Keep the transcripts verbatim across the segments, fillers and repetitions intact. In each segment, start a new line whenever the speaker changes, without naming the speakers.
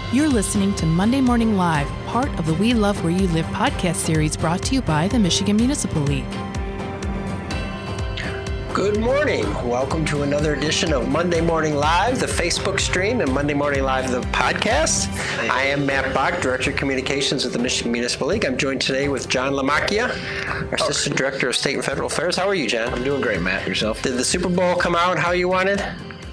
You're listening to Monday Morning Live, part of the We Love Where You Live podcast series brought to you by the Michigan Municipal League.
Good morning. Welcome to another edition of Monday Morning Live, the Facebook stream, and Monday Morning Live, the podcast. I am Matt Bach, Director of Communications with the Michigan Municipal League. I'm joined today with John Lamacchia, our Assistant Director of State and Federal Affairs. How are you, John?
I'm doing great, Matt. Yourself?
Did the Super Bowl come out how you wanted?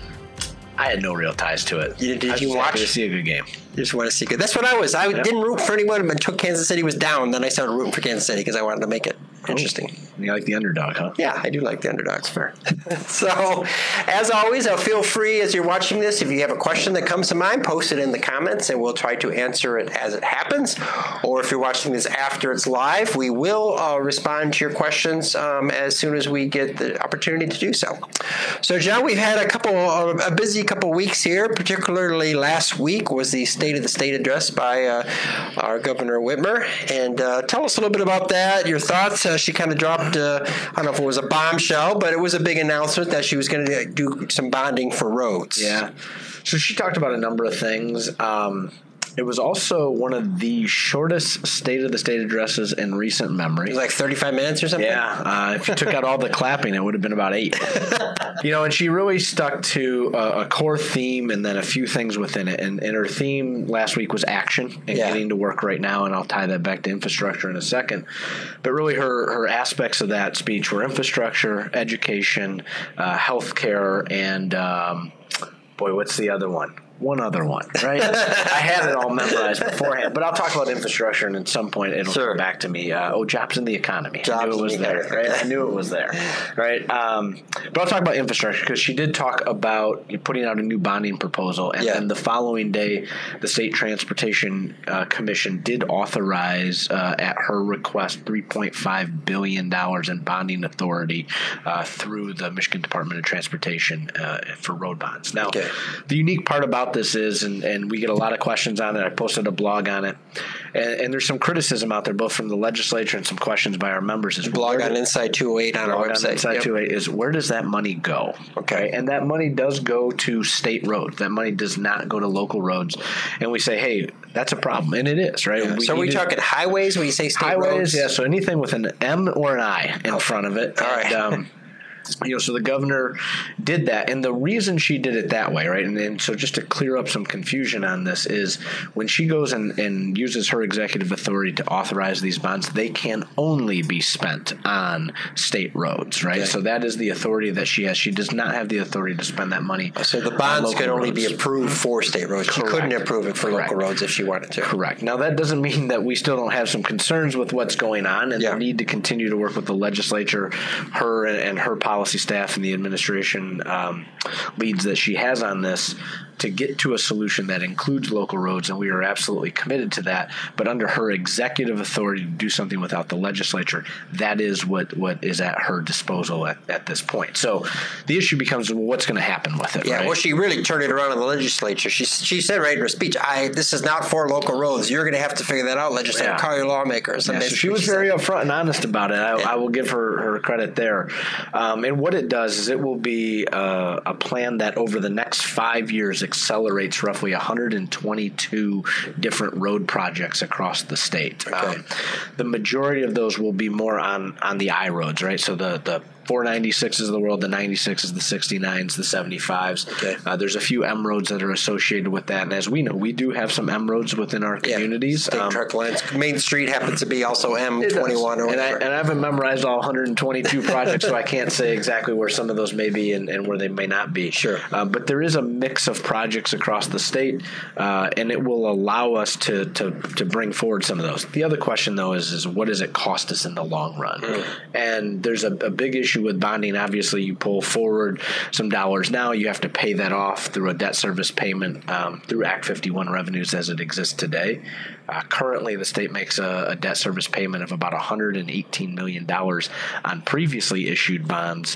I had no real ties to it.
You, did
I
you
just
watch?
to see a good game.
You just want to see good. That's what I was. I yep. didn't root for anyone until Kansas City was down. Then I started rooting for Kansas City because I wanted to make it interesting.
Oh, you like the underdog, huh?
Yeah, I do like the underdog. It's fair. So, as always, uh, feel free as you're watching this. If you have a question that comes to mind, post it in the comments, and we'll try to answer it as it happens. Or if you're watching this after it's live, we will uh, respond to your questions um, as soon as we get the opportunity to do so. So, John, we've had a couple, uh, a busy couple weeks here. Particularly last week was the State of the State address by uh, our Governor Whitmer. And uh, tell us a little bit about that, your thoughts. Uh, she kind of dropped, uh, I don't know if it was a bombshell, but it was a big announcement that she was going to do some bonding for roads.
Yeah. So she talked about a number of things. Um, it was also one of the shortest State of the State addresses in recent memory.
It was like thirty-five minutes or something?
Yeah. Uh, if you took out all the clapping, it would have been about eight. You know, and she really stuck to a, a core theme and then a few things within it. And, and her theme last week was action and
yeah.
getting to work right now, and I'll tie that back to infrastructure in a second. But really her, her aspects of that speech were infrastructure, education, uh, healthcare, and, um, boy, what's the other one? One other one, right? I had it all memorized beforehand, but I'll talk about infrastructure, and at some point it'll
sure.
come back to me. Uh, oh, jobs in the economy.
Jobs
I knew it was
in the
there,
economy.
right? I knew it was there, right? Um, but I'll talk about infrastructure because she did talk about putting out a new bonding proposal, and
yeah.
then the following day, the State Transportation uh, Commission did authorize, uh, at her request, three point five billion dollars in bonding authority uh, through the Michigan Department of Transportation uh, for road bonds. Now,
okay.
the unique part about this is, and, and we get a lot of questions on it. I posted a blog on it, and, and there's some criticism out there, both from the legislature and some questions by our members. Is
blog on Inside two oh eight on our website.
On Inside
yep.
two oh eight is where does that money go?
Okay,
and that money does go to state roads. That money does not go to local roads. And we say, hey, that's a problem, and it is, right?
Yeah.
We
so are we talking highways when you say state
highways,
roads?
Yeah. So anything with an M or an I in
okay.
front of it.
All right.
And, um, You know, so the governor did that, and the reason she did it that way, right, and, and so just to clear up some confusion on this is when she goes and, and uses her executive authority to authorize these bonds, they can only be spent on state roads, right?
Okay.
So that is the authority that she has. She does not have the authority to spend that money.
So the bonds could only
roads.
be approved for state roads. She
Correct.
couldn't approve it for
Correct.
local roads if she wanted to.
Correct. Now, that doesn't mean that we still don't have some concerns with what's going on and
yeah.
the need to continue to work with the legislature, her and, and her policy staff and the administration um, leads that she has on this to get to a solution that includes local roads, and we are absolutely committed to that. But under her executive authority to do something without the legislature, that is what, what is at her disposal at, at this point. So the issue becomes, well, what's going to happen with it?
Yeah,
right?
well, she really turned it around in the legislature. She she said right in her speech, "I this is not for local roads. You're going to have to figure that out, legislature.
Yeah.
Call your lawmakers."
Yeah, so she was very upfront and honest about it. I,
yeah.
I will give her, her credit there. Um, and what it does is it will be uh, a plan that over the next five years accelerates roughly one hundred twenty-two different road projects across the state.
Okay.
Um, the majority of those will be more on, on the I roads, right? So the, the four ninety-sixes of the world, the ninety-sixes, the sixty-nines, the seventy-fives.
Okay.
Uh, there's a few M roads that are associated with that. And as we know, we do have some M roads within our communities.
Yeah, state
um,
truck lines. Main Street happens to be also M twenty-one. Or
and, I, and I haven't memorized all one hundred twenty-two projects, so I can't say exactly where some of those may be and, and where they may not be.
Sure.
Uh, but there is a mix of projects across the state, uh, and it will allow us to, to to bring forward some of those. The other question, though, is, is what does it cost us in the long run? Mm. And there's a, a big issue with bonding. Obviously, you pull forward some dollars now, you have to pay that off through a debt service payment um, through Act fifty-one revenues as it exists today. Uh, currently, the state makes a, a debt service payment of about one hundred eighteen million dollars on previously issued bonds.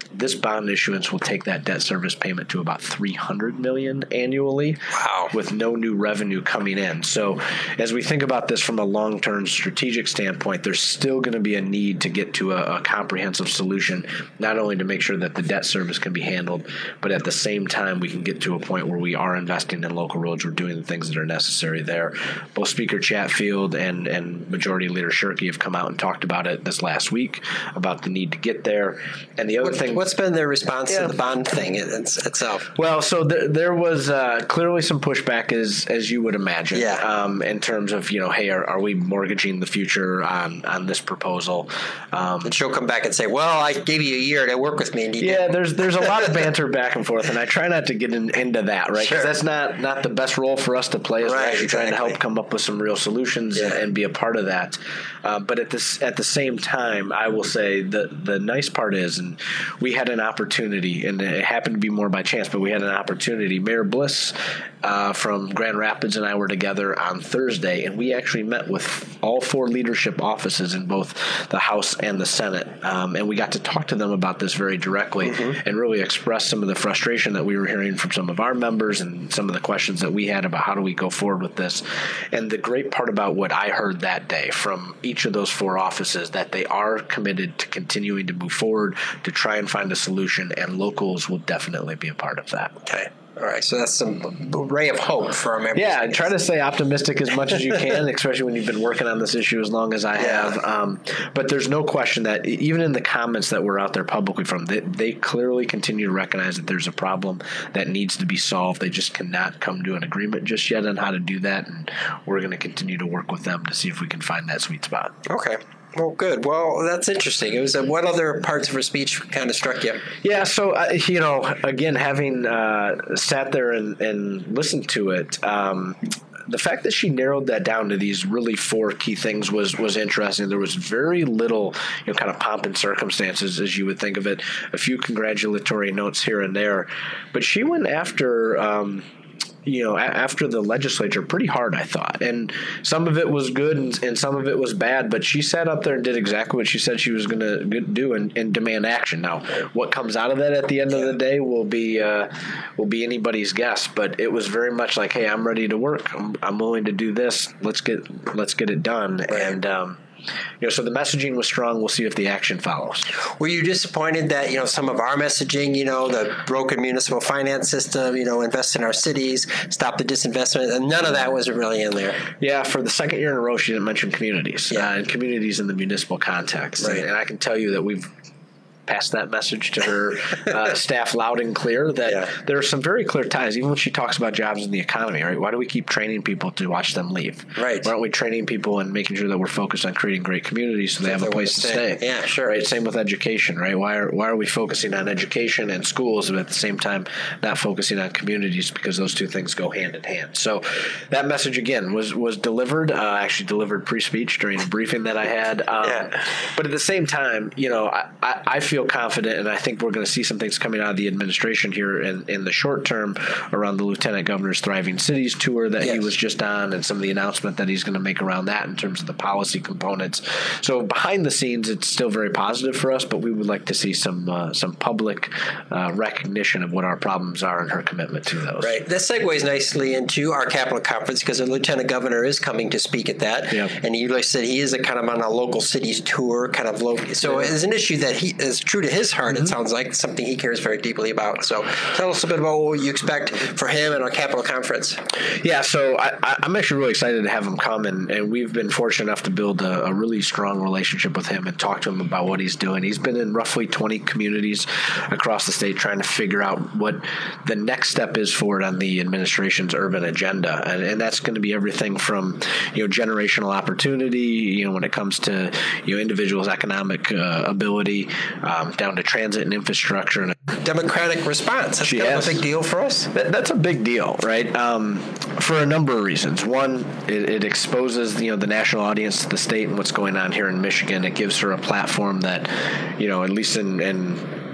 this bond issuance will take that debt service payment to about three hundred million dollars annually.
Wow.
With no new revenue coming in. So as we think about this from a long-term strategic standpoint, there's still going to be a need to get to a, a comprehensive solution, not only to make sure that the debt service can be handled, but at the same time we can get to a point where we are investing in local roads. We're doing the things that are necessary there. Both Speaker Chatfield and, and Majority Leader Shirkey have come out and talked about it this last week, about the need to get there. And the other
what,
thing...
What's been their response
yeah.
to the bond thing it's, itself?
Well, so th- there was uh, clearly some pushback, as as you would imagine,
yeah.
um, in terms of, you know, hey, are, are we mortgaging the future on, on this proposal? Um,
and she'll come back and say, well, I gave you a year to work with me. And you
yeah,
didn't.
there's there's a lot of banter back and forth, and I try not to get in, into that, right? Because
Sure.
that's not, not the best role for us to play, as
Right,
we're actually
exactly.
trying to help come up with some real solutions
Yeah.
and, and be a part of that. Uh, but at this at the same time, I will say the the nice part is, and we had an opportunity, and it happened to be more by chance, but we had an opportunity. Mayor Bliss uh, from Grand Rapids and I were together on Thursday, and we actually met with all four leadership offices in both the House and the Senate, um, and we got to talk to them about this very directly mm-hmm. and really express some of the frustration that we were hearing from some of our members and some of the questions that we had about how do we go forward with this. And the great part about what I heard that day from each of those four offices, that they are committed to continuing to move forward to try and find a solution, and locals will definitely be a part of that.
Okay. All right, so that's some ray of hope for our members.
Yeah, and try to stay optimistic as much as you can, especially when you've been working on this issue as long as I have.
Yeah.
Um, but there's no question that even in the comments that were out there publicly from, they, they clearly continue to recognize that there's a problem that needs to be solved. They just cannot come to an agreement just yet on how to do that, and we're going to continue to work with them to see if we can find that sweet spot.
Okay. Well, good. Well, that's interesting. It was uh, what other parts of her speech kind of struck you?
Yeah, so, uh, you know, again, having uh, sat there and, and listened to it, um, the fact that she narrowed that down to these really four key things was was interesting. There was very little, you know, kind of pomp and circumstances, as you would think of it, a few congratulatory notes here and there. But she went after... Um, you know, after the legislature pretty hard, I thought. And some of it was good and, and some of it was bad, but she sat up there and did exactly what she said she was going to do and, and demand action. Now, what comes out of that at the end of the day will be uh, will be anybody's guess, but it was very much like, hey, I'm ready to work. I'm, I'm willing to do this. Let's get let's get it done. Right. And um You know, so the messaging was strong. We'll see if the action follows.
Were you disappointed that, you know, some of our messaging, you know, the broken municipal finance system, you know, invest in our cities, stop the disinvestment, and none of that was really in there?
Yeah, for the second year in a row, she didn't mention communities, yeah. uh, and communities in the municipal context.
Right.
And, and I can tell you that we've passed that message to her uh, staff loud and clear, that yeah. there are some very clear ties, even when she talks about jobs in the economy, right? Why do we keep training people to watch them leave?
Right.
Why aren't we training people and making sure that we're focused on creating great communities so they have a place to stay?
stay? Yeah, sure.
Right. Same with education, right? Why are why are we focusing on education and schools, but at the same time not focusing on communities, because those two things go hand in hand. So that message again was was delivered. Uh, actually delivered pre-speech during a briefing that I had. Um,
yeah.
But at the same time, you know, I, I, I feel confident, and I think we're going to see some things coming out of the administration here in, in the short term around the Lieutenant Governor's Thriving Cities tour that yes. he was just on, and some of the announcement that he's going to make around that in terms of the policy components. So behind the scenes, it's still very positive for us, but we would like to see some uh, some public uh, recognition of what our problems are and her commitment to those.
Right. That segues nicely into our Capitol Conference, because the Lieutenant Governor is coming to speak at that.
Yep.
And he, like I said, he is a kind of on a local cities tour, kind of local. So yeah. it's an issue that he is true to his heart. Mm-hmm. It sounds like something he cares very deeply about. So tell us a bit about what you expect for him and our Capitol Conference.
Yeah, so I, I'm actually really excited to have him come, and, and we've been fortunate enough to build a, a really strong relationship with him and talk to him about what he's doing. He's been in roughly twenty communities across the state trying to figure out what the next step is for it on the administration's urban agenda, and, and that's going to be everything from, you know, generational opportunity, you know, when it comes to, you know, individuals' economic uh, ability, um, down to transit and infrastructure. And
democratic response. That's kind of a big deal for us.
That, that's a big deal, right? Um, for a number of reasons. One, it, it exposes, you know, the national audience to the state and what's going on here in Michigan. It gives her a platform that, you know, at least in, in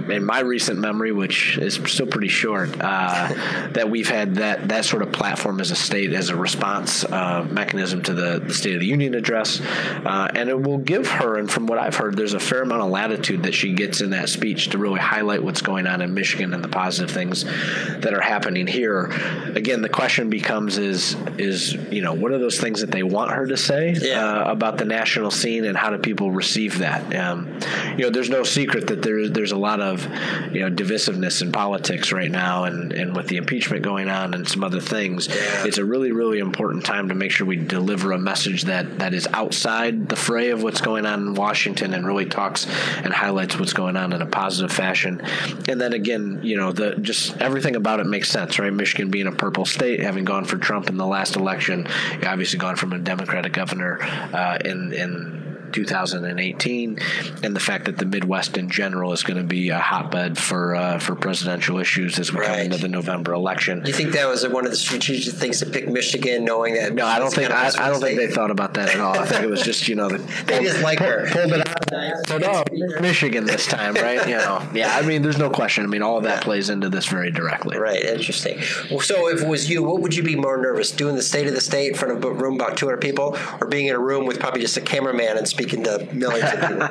in, in my recent memory, which is still pretty short, uh, that we've had that, that sort of platform as a state as a response uh, mechanism to the, the State of the Union address. Uh, and it will give her, and from what I've heard, there's a fair amount of latitude that she gets in that speech to really highlight what's going on in Michigan and the positive things that are happening here. Again, the question becomes is, is you know, what are those things that they want her to say
yeah.
uh, about the national scene, and how do people receive that? Um, you know, there's no secret that there's there's a lot of, you know, divisiveness in politics right now, and, and with the impeachment going on and some other things,
yeah.
it's a really, really important time to make sure we deliver a message that, that is outside the fray of what's going on in Washington and really talks and highlights what's going on in a positive fashion. And then again, you know, the just everything about it makes sense, right? Michigan being a purple state, having gone for Trump in the last election, obviously gone from a Democratic governor uh, in in two thousand eighteen, and the fact that the Midwest in general is going to be a hotbed for uh, for presidential issues as we
right.
come into the November election.
You think that was one of the strategic things to pick Michigan, knowing that?
No, I don't think I, I don't think they thought about that at all. I think it was just, you know, the,
they just like her.
Pulled it out. So no, Michigan this time, right? You know, yeah. I mean, there's no question. I mean, all of that yeah. plays into this very directly.
Right. Interesting. Well, so if it was you, what would you be more nervous doing? The State of the State in front of a room about two hundred people, or being in a room with probably just a cameraman and speaking to millions of people?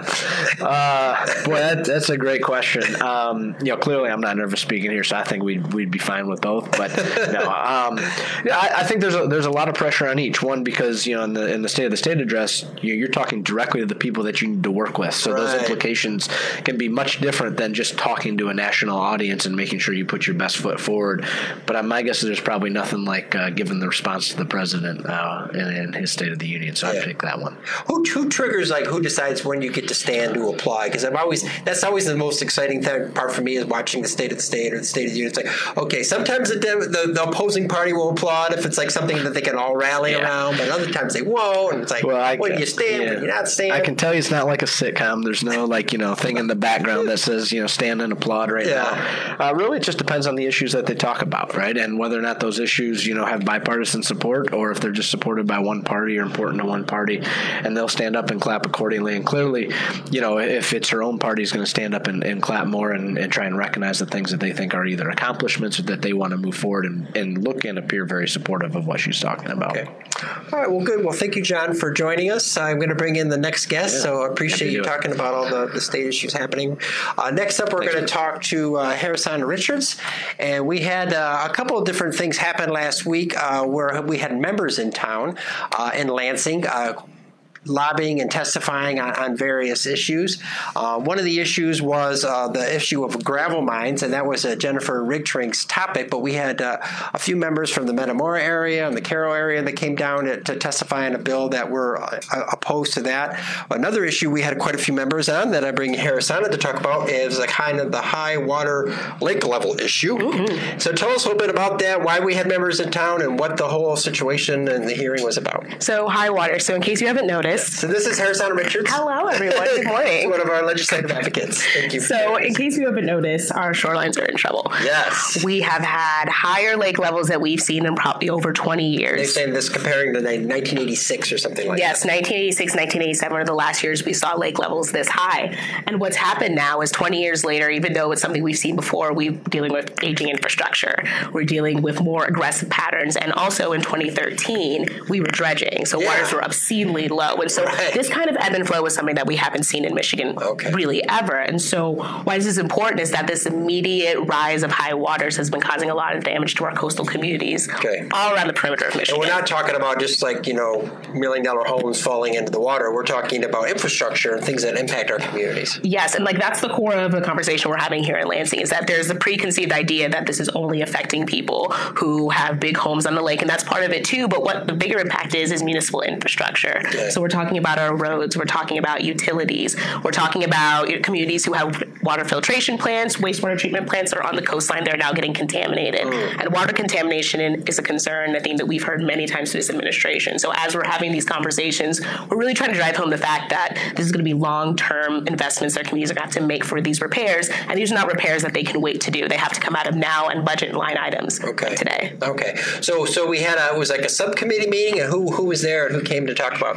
uh, boy, that, that's a great question. Um, you know, clearly I'm not nervous speaking here, so I think we'd we'd be fine with both. But no, um, yeah, I, I think there's a, there's a lot of pressure on each one, because you know in the in the State of the State address, you, you're talking directly to the people that you need to work with. So
right.
those implications can be much different than just talking to a national audience and making sure you put your best foot forward. But my guess is there's probably nothing like uh, giving the response to the president uh, in, in his State of the Union. So yeah. I'd pick that one.
Who who triggers, like, who decides when you get to stand to apply? Because I'm always that's always the most exciting thing, part for me, is watching the State of the State or the State of the Union. It's like, okay, sometimes the, the, the opposing party will applaud if it's like something that they can all rally yeah. around, but other times they won't. And it's like, well, when you stand, yeah. when you're not standing.
I can tell you it's not like a sitcom. There's no like you know thing in the background that says you know stand and applaud right
yeah.
now. Uh, really, it just depends on the issues that they talk about, right? And whether or not those issues you know have bipartisan support, or if they're just supported by one party or important to one party, and they'll stand up and clap accordingly. And clearly, you know, if it's her own party is going to stand up and, and clap more and, and try and recognize the things that they think are either accomplishments or that they want to move forward and, and look and appear very supportive of what she's talking about.
Okay. All right. Well, good. Well, thank you, John, for joining us. I'm going to bring in the next guest, yeah. so I appreciate you talking it. about all the, the state issues happening. Uh, next up, we're going to talk to uh, Harrison Richards, and we had uh, a couple of different things happen last week uh, where we had members in town uh, in Lansing uh, lobbying and testifying on, on various issues. Uh, one of the issues was uh, the issue of gravel mines, and that was uh, Jennifer Rigtrink's topic, but we had uh, a few members from the Metamora area and the Carroll area that came down to, to testify on a bill that were uh, opposed to that. Another issue we had quite a few members on that I bring Harrison to talk about is the kind of the high water lake level issue. Mm-hmm. So tell us a little bit about that, why we had members in town, and what the whole situation and the hearing was about.
So high water. So in case you haven't noticed,
So this is Harrison Richards.
Hello, everyone. Good morning.
One of our legislative advocates. Thank you.
So in case you haven't noticed, our shorelines are in trouble.
Yes.
We have had higher lake levels that we've seen in probably over twenty years.
They're saying this comparing to nineteen eighty-six or something like
yes,
that.
Yes, nineteen eighty-six, nineteen eighty-seven are the last years we saw lake levels this high. And what's happened now is twenty years later, even though it's something we've seen before, we're dealing with aging infrastructure. We're dealing with more aggressive patterns. And also in twenty thirteen, we were dredging. So yeah. waters were obscenely low. And so right. this kind of ebb and flow is something that we haven't seen in Michigan okay. really ever. And so why this is important is that this immediate rise of high waters has been causing a lot of damage to our coastal communities okay. all around the perimeter of Michigan.
And we're not talking about just like, you know, million dollar homes falling into the water. We're talking about infrastructure and things that impact our communities.
Yes, and like that's the core of the conversation we're having here in Lansing, is that there's a preconceived idea that this is only affecting people who have big homes on the lake, and that's part of it too. But what the bigger impact is is municipal infrastructure. Okay. So we're talking about our roads, we're talking about utilities, we're talking about communities who have water filtration plants, wastewater treatment plants that are on the coastline that are now getting contaminated. Mm. And water contamination is a concern, a theme that we've heard many times through this administration. So as we're having these conversations, we're really trying to drive home the fact that this is going to be long-term investments that communities are going to have to make for these repairs, and these are not repairs that they can wait to do. They have to come out of now and budget line items
okay.
today.
Okay. So so we had a, it was like a subcommittee meeting, and who who was there and who came to talk about these issues?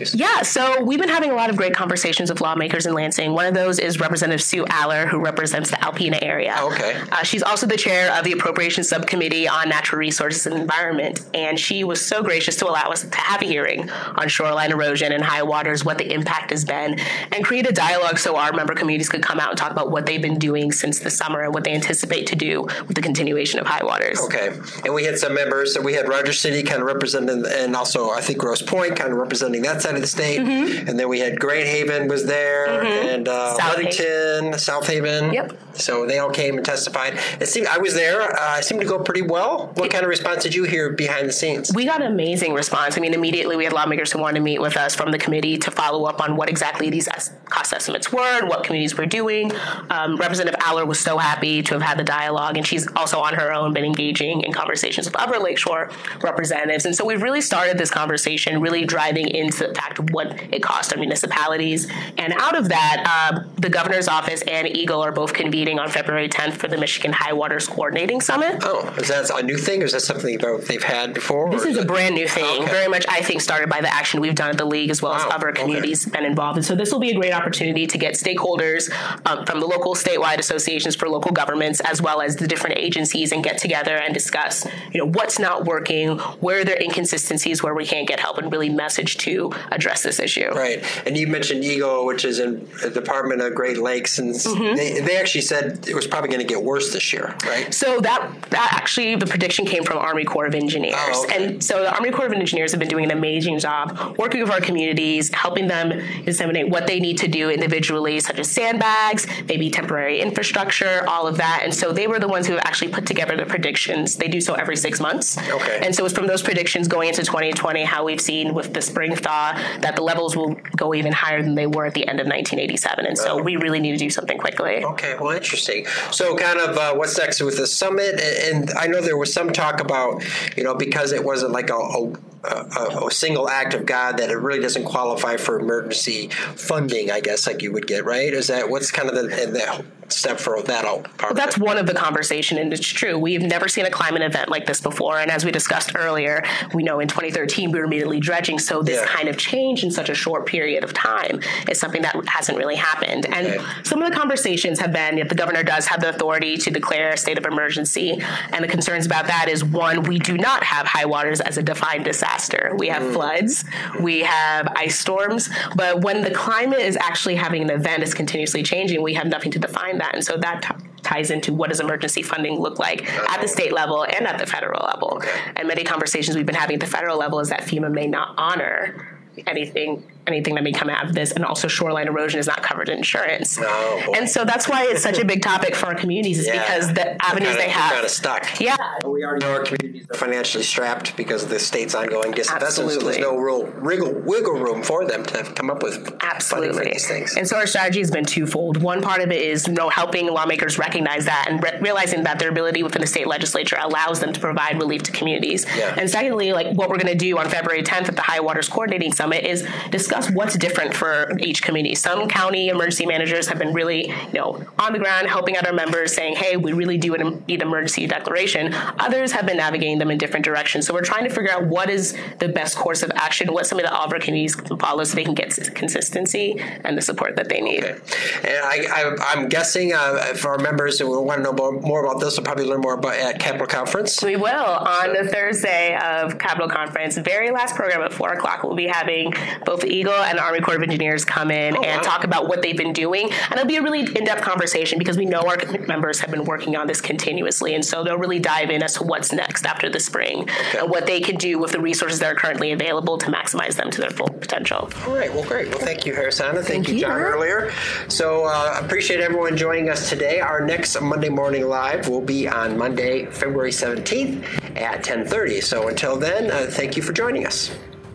curious.
Yeah, so we've been having a lot of great conversations with lawmakers in Lansing. One of those is Representative Sue Aller, who represents the Alpena area.
Okay.
Uh, she's also the chair of the Appropriations Subcommittee on Natural Resources and Environment, and she was so gracious to allow us to have a hearing on shoreline erosion and high waters, what the impact has been, and create a dialogue so our member communities could come out and talk about what they've been doing since the summer and what they anticipate to do with the continuation of high waters.
Okay. And we had some members. So we had Rogers City kind of representing, and also I think Grosse Pointe kind of representing that side of the state. Mm-hmm. And then we had Great Haven was there, mm-hmm. and uh,
South
Ludington,
Haven.
South Haven.
Yep.
So they all came and testified. It seemed I was there. Uh, it seemed to go pretty well. What kind of response did you hear behind the scenes?
We got an amazing response. I mean, immediately we had lawmakers who wanted to meet with us from the committee to follow up on what exactly these cost estimates were and what communities were doing. Um, Representative Aller was so happy to have had the dialogue, and she's also on her own been engaging in conversations with other Lakeshore representatives. And so we've really started this conversation, really driving into the fact of what it costs our municipalities. And out of that, uh, the governor's office and Eagle are both convening on February tenth for the Michigan High Waters Coordinating Summit.
Oh, is that a new thing, or is that something they've had before?
This is a brand new thing, okay. Very much, I think, started by the action we've done at the League, as well wow. as other communities okay. been involved. And so this will be a great opportunity to get stakeholders um, from the local statewide associations for local governments, as well as the different agencies, and get together and discuss, you know, what's not working, where are there inconsistencies where we can't get help, and really message to address this issue.
Right. And you mentioned Eagle, which is in the Department of Great Lakes, and mm-hmm. they, they actually said it was probably going to get worse this year, right?
So that that actually, the prediction came from Army Corps of Engineers.
Oh, okay.
And so the Army Corps of Engineers have been doing an amazing job working with our communities, helping them disseminate what they need to do individually, such as sandbags, maybe temporary infrastructure, all of that. And so they were the ones who actually put together the predictions. They do so every six months.
Okay.
And so it's from those predictions going into twenty twenty, how we've seen with the spring thaw, that the levels will go even higher than they were at the end of nineteen eighty-seven. And so oh. we really need to do something quickly.
Okay, well, interesting. So kind of uh, what's next with the summit? And I know there was some talk about, you know, because it wasn't like a, a A, a single act of God, that it really doesn't qualify for emergency funding, I guess, like you would get, right? Is that what's kind of the, the step for that all part
well,
of
that's
it?
One of the conversation, and it's true. We've never seen a climate event like this before, and as we discussed earlier, we know in twenty thirteen we were immediately dredging, so this yeah. kind of change in such a short period of time is something that hasn't really happened. And
okay.
some of the conversations have been, if the governor does have the authority to declare a state of emergency, and the concerns about that is, one, we do not have high waters as a defined disaster. We have mm. floods, we have ice storms, but when the climate is actually having an event, is continuously changing, we have nothing to define that. And so that t- ties into what does emergency funding look like at the state level and at the federal level.
Okay.
And many conversations we've been having at the federal level is that FEMA may not honor anything anything that may come out of this, and also shoreline erosion is not covered in insurance.
Oh, boy.
And so that's why it's such a big topic for our communities, is
yeah.
because the avenues
kinda,
they have
kind of stuck.
Yeah,
we already know our communities are financially strapped because of the state's ongoing disinvestment.
Absolutely.
So there's no real wriggle, wiggle room for them to come up with
Absolutely.
funding for these things.
And so our strategy has been twofold. One part of it is, you know, helping lawmakers recognize that and re- realizing that their ability within the state legislature allows them to provide relief to communities.
Yeah.
And secondly, like what we're going to do on February tenth at the High Waters Coordinating Summit is discuss what's different for each community. Some county emergency managers have been really, you know, on the ground helping out our members, saying, hey, we really do need an emergency declaration. Others have been navigating them in different directions. So we're trying to figure out what is the best course of action, what some of the all of our communities can follow, so they can get consistency and the support that they need.
Okay. And I, I, I'm guessing uh, for our members who want to know more, more about this, will probably learn more about at Capitol Conference.
We will. On the Thursday of Capitol Conference, very last program at four o'clock, we'll be having both the Eagle and the Army Corps of Engineers come in oh, and wow. talk about what they've been doing. And it'll be a really in-depth conversation because we know our members have been working on this continuously. And so they'll really dive in as to what's next after the spring
okay.
and what they can do with the resources that are currently available to maximize them to their full potential.
All right. Well, great. Well, thank you, Harrisana. Thank,
thank
you,
you,
John, earlier. So I uh, appreciate everyone joining us today. Our next Monday Morning Live will be on Monday, February seventeenth at ten thirty. So until then, uh, thank you for joining us.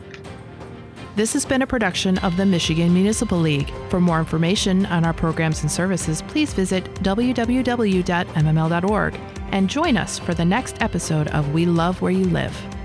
This has been a production of the Michigan Municipal League. For more information on our programs and services, please visit w w w dot m m l dot org and join us for the next episode of We Love Where You Live.